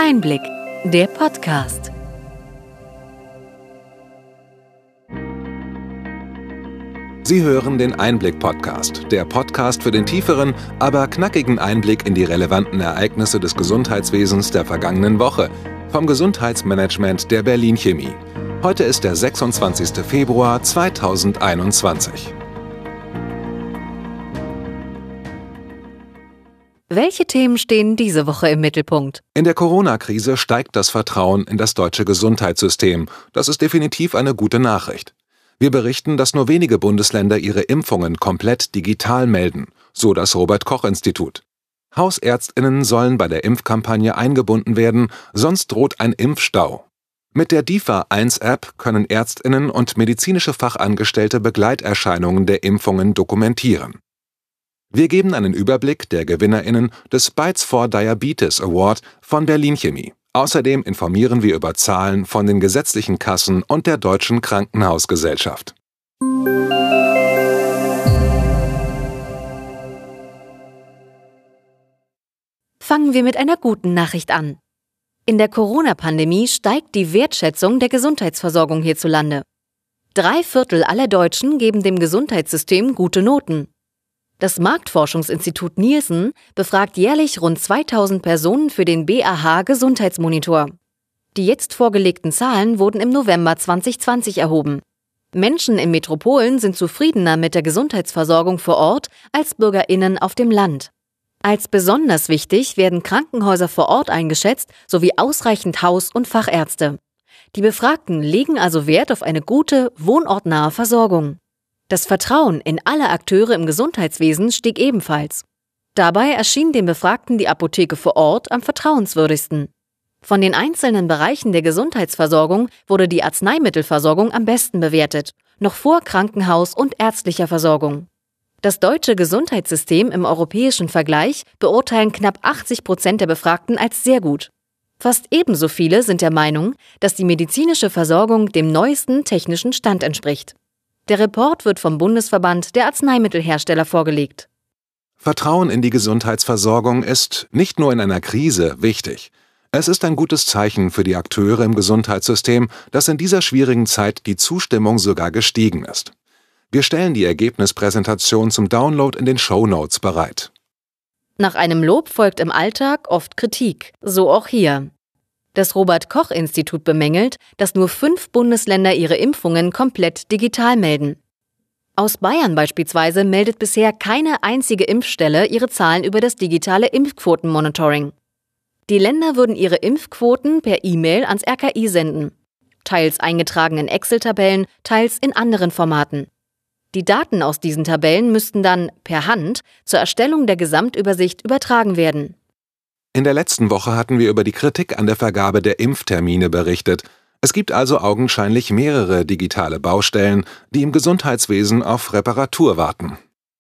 Einblick, der Podcast. Sie hören den Einblick-Podcast, der Podcast für den tieferen, aber knackigen Einblick in die relevanten Ereignisse des Gesundheitswesens der vergangenen Woche vom Gesundheitsmanagement der Berlin Chemie. Heute ist der 26. Februar 2021. Welche Themen stehen diese Woche im Mittelpunkt? In der Corona-Krise steigt das Vertrauen in das deutsche Gesundheitssystem. Das ist definitiv eine gute Nachricht. Wir berichten, dass nur wenige Bundesländer ihre Impfungen komplett digital melden, so das Robert-Koch-Institut. Hausärztinnen sollen bei der Impfkampagne eingebunden werden, sonst droht ein Impfstau. Mit der DIFA-1-App können Ärztinnen und medizinische Fachangestellte Begleiterscheinungen der Impfungen dokumentieren. Wir geben einen Überblick der GewinnerInnen des Bites for Diabetes Award von Berlin Chemie. Außerdem informieren wir über Zahlen von den gesetzlichen Kassen und der Deutschen Krankenhausgesellschaft. Fangen wir mit einer guten Nachricht an. In der Corona-Pandemie steigt die Wertschätzung der Gesundheitsversorgung hierzulande. 3/4 aller Deutschen geben dem Gesundheitssystem gute Noten. Das Marktforschungsinstitut Nielsen befragt jährlich rund 2000 Personen für den BAH Gesundheitsmonitor. Die jetzt vorgelegten Zahlen wurden im November 2020 erhoben. Menschen in Metropolen sind zufriedener mit der Gesundheitsversorgung vor Ort als BürgerInnen auf dem Land. Als besonders wichtig werden Krankenhäuser vor Ort eingeschätzt sowie ausreichend Haus- und Fachärzte. Die Befragten legen also Wert auf eine gute, wohnortnahe Versorgung. Das Vertrauen in alle Akteure im Gesundheitswesen stieg ebenfalls. Dabei erschien den Befragten die Apotheke vor Ort am vertrauenswürdigsten. Von den einzelnen Bereichen der Gesundheitsversorgung wurde die Arzneimittelversorgung am besten bewertet, noch vor Krankenhaus- und ärztlicher Versorgung. Das deutsche Gesundheitssystem im europäischen Vergleich beurteilen knapp 80% der Befragten als sehr gut. Fast ebenso viele sind der Meinung, dass die medizinische Versorgung dem neuesten technischen Stand entspricht. Der Report wird vom Bundesverband der Arzneimittelhersteller vorgelegt. Vertrauen in die Gesundheitsversorgung ist nicht nur in einer Krise wichtig. Es ist ein gutes Zeichen für die Akteure im Gesundheitssystem, dass in dieser schwierigen Zeit die Zustimmung sogar gestiegen ist. Wir stellen die Ergebnispräsentation zum Download in den Shownotes bereit. Nach einem Lob folgt im Alltag oft Kritik, so auch hier. Das Robert-Koch-Institut bemängelt, dass nur 5 Bundesländer ihre Impfungen komplett digital melden. Aus Bayern beispielsweise meldet bisher keine einzige Impfstelle ihre Zahlen über das digitale Impfquotenmonitoring. Die Länder würden ihre Impfquoten per E-Mail ans RKI senden, teils eingetragen in Excel-Tabellen, teils in anderen Formaten. Die Daten aus diesen Tabellen müssten dann per Hand zur Erstellung der Gesamtübersicht übertragen werden. In der letzten Woche hatten wir über die Kritik an der Vergabe der Impftermine berichtet. Es gibt also augenscheinlich mehrere digitale Baustellen, die im Gesundheitswesen auf Reparatur warten.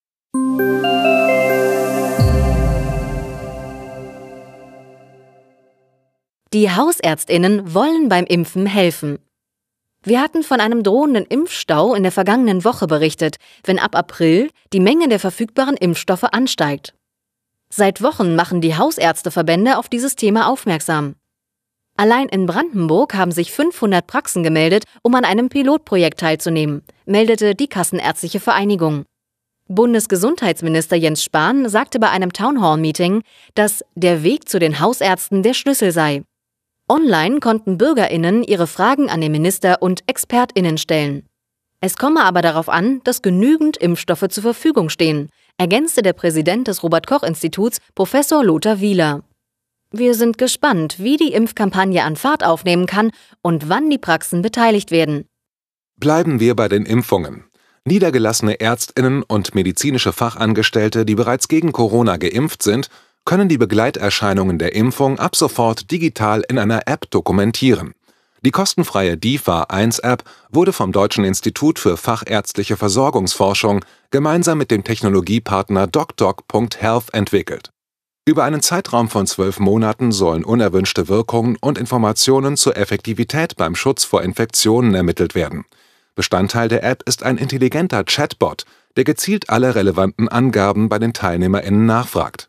Die HausärztInnen wollen beim Impfen helfen. Wir hatten von einem drohenden Impfstau in der vergangenen Woche berichtet, wenn ab April die Menge der verfügbaren Impfstoffe ansteigt. Seit Wochen machen die Hausärzteverbände auf dieses Thema aufmerksam. Allein in Brandenburg haben sich 500 Praxen gemeldet, um an einem Pilotprojekt teilzunehmen, meldete die Kassenärztliche Vereinigung. Bundesgesundheitsminister Jens Spahn sagte bei einem Townhall-Meeting, dass der Weg zu den Hausärzten der Schlüssel sei. Online konnten BürgerInnen ihre Fragen an den Minister und ExpertInnen stellen. Es komme aber darauf an, dass genügend Impfstoffe zur Verfügung stehen, ergänzte der Präsident des Robert-Koch-Instituts, Professor Lothar Wieler. Wir sind gespannt, wie die Impfkampagne an Fahrt aufnehmen kann und wann die Praxen beteiligt werden. Bleiben wir bei den Impfungen. Niedergelassene ÄrztInnen und medizinische Fachangestellte, die bereits gegen Corona geimpft sind, können die Begleiterscheinungen der Impfung ab sofort digital in einer App dokumentieren. Die kostenfreie DIFA-1-App wurde vom Deutschen Institut für fachärztliche Versorgungsforschung gemeinsam mit dem Technologiepartner DocDoc.Health entwickelt. Über einen Zeitraum von 12 Monaten sollen unerwünschte Wirkungen und Informationen zur Effektivität beim Schutz vor Infektionen ermittelt werden. Bestandteil der App ist ein intelligenter Chatbot, der gezielt alle relevanten Angaben bei den TeilnehmerInnen nachfragt.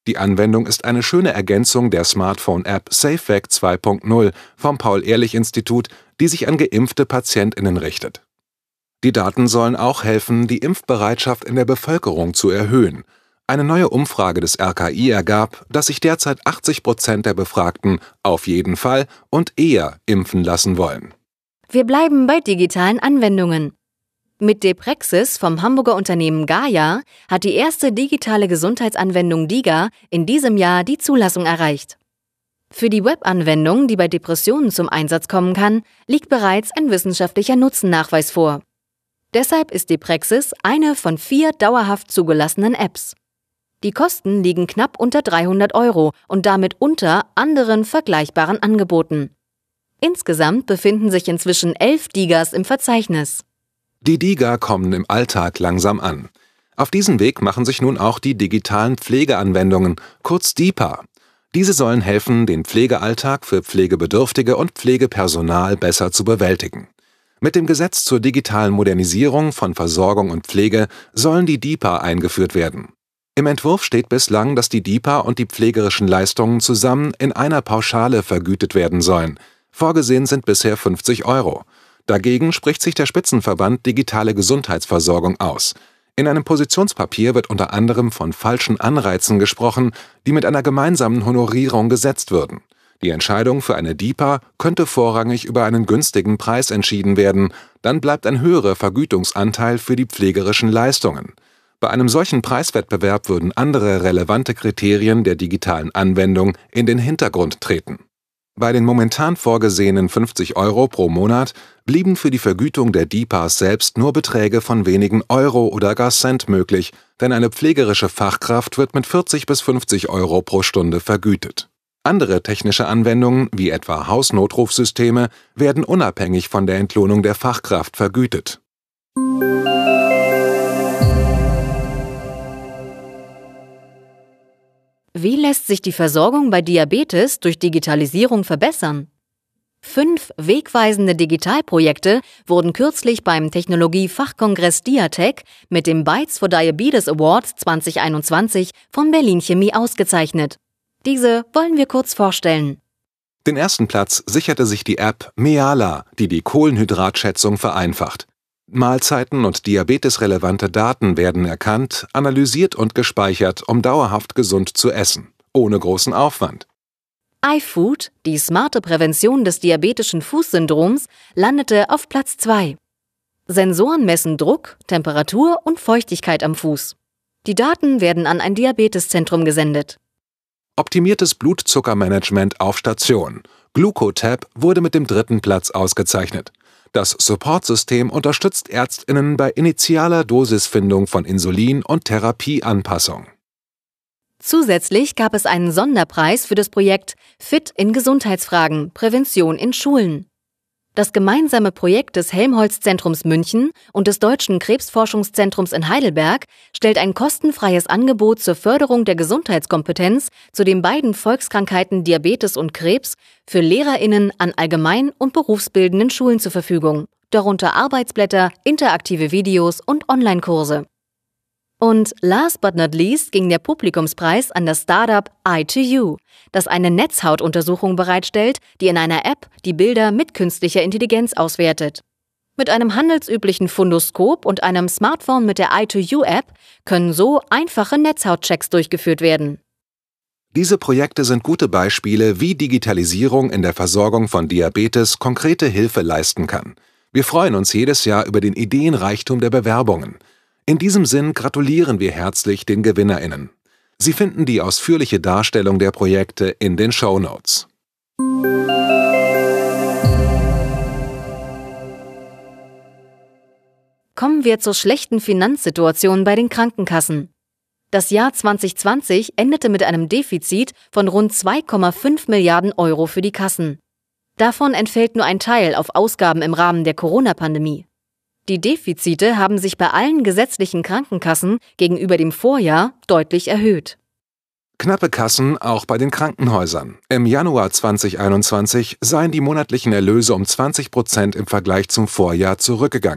Die Anwendung ist eine schöne Ergänzung der Smartphone-App SafeVac 2.0 vom Paul-Ehrlich-Institut, die sich an geimpfte PatientInnen richtet. Die Daten sollen auch helfen, die Impfbereitschaft in der Bevölkerung zu erhöhen. Eine neue Umfrage des RKI ergab, dass sich derzeit 80% der Befragten auf jeden Fall und eher impfen lassen wollen. Wir bleiben bei digitalen Anwendungen. Mit dePrexis vom Hamburger Unternehmen Gaia hat die erste digitale Gesundheitsanwendung DiGA in diesem Jahr die Zulassung erreicht. Für die Webanwendung, die bei Depressionen zum Einsatz kommen kann, liegt bereits ein wissenschaftlicher Nutzennachweis vor. Deshalb ist dePrexis eine von 4 dauerhaft zugelassenen Apps. Die Kosten liegen knapp unter 300 € und damit unter anderen vergleichbaren Angeboten. Insgesamt befinden sich inzwischen 11 DiGAs im Verzeichnis. Die DiGA kommen im Alltag langsam an. Auf diesem Weg machen sich nun auch die digitalen Pflegeanwendungen, kurz DiPA. Diese sollen helfen, den Pflegealltag für Pflegebedürftige und Pflegepersonal besser zu bewältigen. Mit dem Gesetz zur digitalen Modernisierung von Versorgung und Pflege sollen die DiPA eingeführt werden. Im Entwurf steht bislang, dass die DiPA und die pflegerischen Leistungen zusammen in einer Pauschale vergütet werden sollen. Vorgesehen sind bisher 50 €. Dagegen spricht sich der Spitzenverband Digitale Gesundheitsversorgung aus. In einem Positionspapier wird unter anderem von falschen Anreizen gesprochen, die mit einer gemeinsamen Honorierung gesetzt würden. Die Entscheidung für eine DiPA könnte vorrangig über einen günstigen Preis entschieden werden, dann bleibt ein höherer Vergütungsanteil für die pflegerischen Leistungen. Bei einem solchen Preiswettbewerb würden andere relevante Kriterien der digitalen Anwendung in den Hintergrund treten. Bei den momentan vorgesehenen 50 € pro Monat blieben für die Vergütung der DiPAs selbst nur Beträge von wenigen Euro oder gar Cent möglich, denn eine pflegerische Fachkraft wird mit 40 bis 50 € pro Stunde vergütet. Andere technische Anwendungen, wie etwa Hausnotrufsysteme, werden unabhängig von der Entlohnung der Fachkraft vergütet. Wie lässt sich die Versorgung bei Diabetes durch Digitalisierung verbessern? 5 wegweisende Digitalprojekte wurden kürzlich beim Technologie-Fachkongress Diatec mit dem Bytes for Diabetes Award 2021 von Berlin Chemie ausgezeichnet. Diese wollen wir kurz vorstellen. Den ersten Platz sicherte sich die App Meala, die die Kohlenhydratschätzung vereinfacht. Mahlzeiten und diabetesrelevante Daten werden erkannt, analysiert und gespeichert, um dauerhaft gesund zu essen, ohne großen Aufwand. iFood, die smarte Prävention des diabetischen Fußsyndroms, landete auf Platz 2. Sensoren messen Druck, Temperatur und Feuchtigkeit am Fuß. Die Daten werden an ein Diabeteszentrum gesendet. Optimiertes Blutzuckermanagement auf Station. GlucoTab wurde mit dem 3. Platz ausgezeichnet. Das Supportsystem unterstützt ÄrztInnen bei initialer Dosisfindung von Insulin und Therapieanpassung. Zusätzlich gab es einen Sonderpreis für das Projekt Fit in Gesundheitsfragen – Prävention in Schulen. Das gemeinsame Projekt des Helmholtz-Zentrums München und des Deutschen Krebsforschungszentrums in Heidelberg stellt ein kostenfreies Angebot zur Förderung der Gesundheitskompetenz zu den beiden Volkskrankheiten Diabetes und Krebs für LehrerInnen an allgemein- und berufsbildenden Schulen zur Verfügung, darunter Arbeitsblätter, interaktive Videos und Online-Kurse. Und last but not least ging der Publikumspreis an das Startup Eye2U, das eine Netzhautuntersuchung bereitstellt, die in einer App die Bilder mit künstlicher Intelligenz auswertet. Mit einem handelsüblichen Fundoskop und einem Smartphone mit der Eye2U-App können so einfache Netzhautchecks durchgeführt werden. Diese Projekte sind gute Beispiele, wie Digitalisierung in der Versorgung von Diabetes konkrete Hilfe leisten kann. Wir freuen uns jedes Jahr über den Ideenreichtum der Bewerbungen. In diesem Sinn gratulieren wir herzlich den GewinnerInnen. Sie finden die ausführliche Darstellung der Projekte in den Shownotes. Kommen wir zur schlechten Finanzsituation bei den Krankenkassen. Das Jahr 2020 endete mit einem Defizit von rund 2,5 Milliarden € für die Kassen. Davon entfällt nur ein Teil auf Ausgaben im Rahmen der Corona-Pandemie. Die Defizite haben sich bei allen gesetzlichen Krankenkassen gegenüber dem Vorjahr deutlich erhöht. Knappe Kassen auch bei den Krankenhäusern. Im Januar 2021 seien die monatlichen Erlöse um 20% im Vergleich zum Vorjahr zurückgegangen.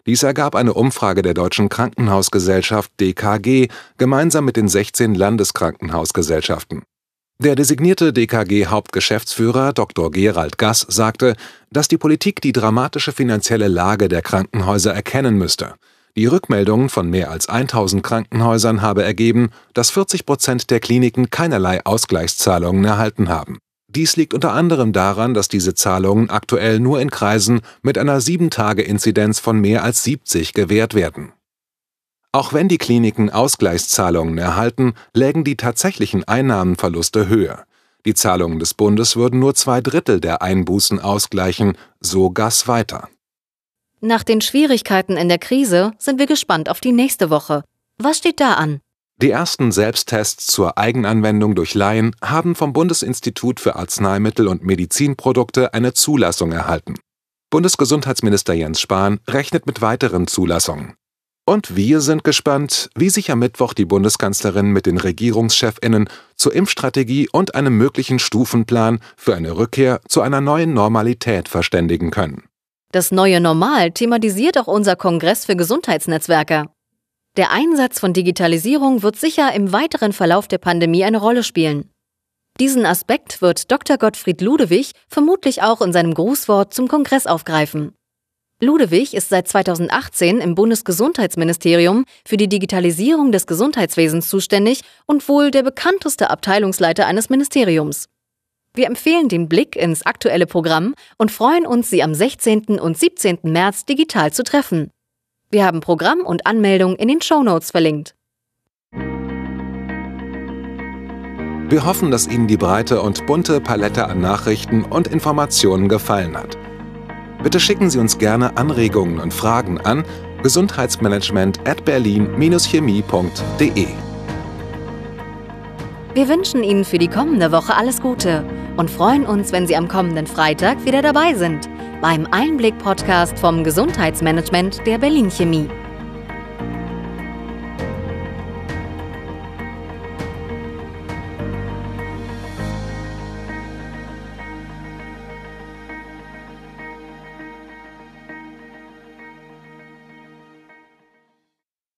Dies ergab eine Umfrage der Deutschen Krankenhausgesellschaft DKG gemeinsam mit den 16 Landeskrankenhausgesellschaften. Der designierte DKG-Hauptgeschäftsführer Dr. Gerald Gass sagte, dass die Politik die dramatische finanzielle Lage der Krankenhäuser erkennen müsste. Die Rückmeldung von mehr als 1000 Krankenhäusern habe ergeben, dass 40% der Kliniken keinerlei Ausgleichszahlungen erhalten haben. Dies liegt unter anderem daran, dass diese Zahlungen aktuell nur in Kreisen mit einer 7-Tage-Inzidenz von mehr als 70 gewährt werden. Auch wenn die Kliniken Ausgleichszahlungen erhalten, lägen die tatsächlichen Einnahmenverluste höher. Die Zahlungen des Bundes würden nur 2/3 der Einbußen ausgleichen, so Gass weiter. Nach den Schwierigkeiten in der Krise sind wir gespannt auf die nächste Woche. Was steht da an? Die ersten Selbsttests zur Eigenanwendung durch Laien haben vom Bundesinstitut für Arzneimittel und Medizinprodukte eine Zulassung erhalten. Bundesgesundheitsminister Jens Spahn rechnet mit weiteren Zulassungen. Und wir sind gespannt, wie sich am Mittwoch die Bundeskanzlerin mit den RegierungschefInnen zur Impfstrategie und einem möglichen Stufenplan für eine Rückkehr zu einer neuen Normalität verständigen können. Das neue Normal thematisiert auch unser Kongress für Gesundheitsnetzwerke. Der Einsatz von Digitalisierung wird sicher im weiteren Verlauf der Pandemie eine Rolle spielen. Diesen Aspekt wird Dr. Gottfried Ludewig vermutlich auch in seinem Grußwort zum Kongress aufgreifen. Ludewig ist seit 2018 im Bundesgesundheitsministerium für die Digitalisierung des Gesundheitswesens zuständig und wohl der bekannteste Abteilungsleiter eines Ministeriums. Wir empfehlen den Blick ins aktuelle Programm und freuen uns, Sie am 16. und 17. März digital zu treffen. Wir haben Programm und Anmeldung in den Shownotes verlinkt. Wir hoffen, dass Ihnen die breite und bunte Palette an Nachrichten und Informationen gefallen hat. Bitte schicken Sie uns gerne Anregungen und Fragen an gesundheitsmanagement@berlin-chemie.de. Wir wünschen Ihnen für die kommende Woche alles Gute und freuen uns, wenn Sie am kommenden Freitag wieder dabei sind beim Einblick-Podcast vom Gesundheitsmanagement der Berlin Chemie.